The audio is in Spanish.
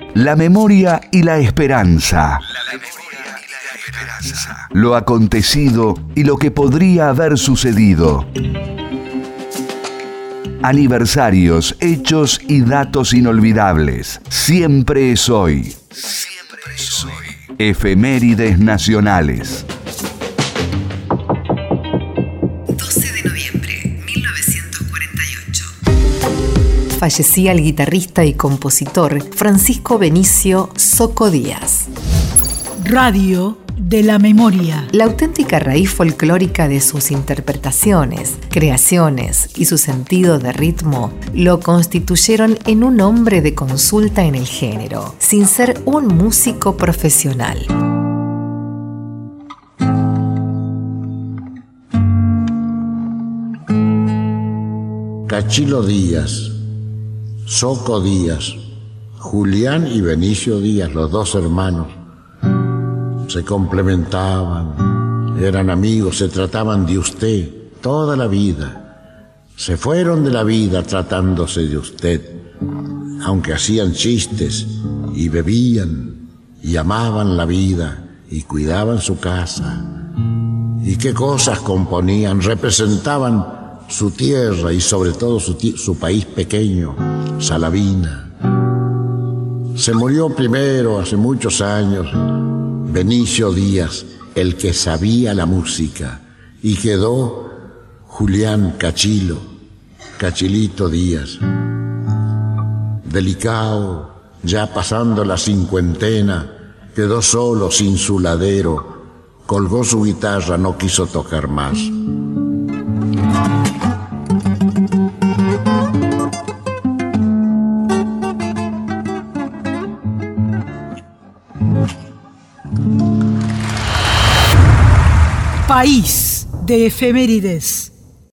La memoria y la esperanza. Lo acontecido y lo que podría haber sucedido. Aniversarios, hechos y datos inolvidables. Siempre es hoy. Siempre es hoy. Efemérides nacionales. 12 de noviembre, 1948. Fallecía el guitarrista y compositor Francisco Benicio Zoco Díaz. Radio de la memoria. La auténtica raíz folclórica de sus interpretaciones, creaciones y su sentido de ritmo lo constituyeron en un hombre de consulta en el género, sin ser un músico profesional. Cachilo Díaz, Zoco Díaz, Julián y Benicio Díaz, los dos hermanos, se complementaban, eran amigos, se trataban de usted toda la vida. Se fueron de la vida tratándose de usted, aunque hacían chistes y bebían y amaban la vida y cuidaban su casa. Y qué cosas componían, representaban su tierra y sobre todo su país pequeño, Salavina. Se murió primero, hace muchos años, Benicio Díaz, el que sabía la música, y quedó Julián Cachilito Díaz. Delicado, ya pasando la cincuentena, quedó solo sin su ladero, colgó su guitarra, no quiso tocar más. País de efemérides.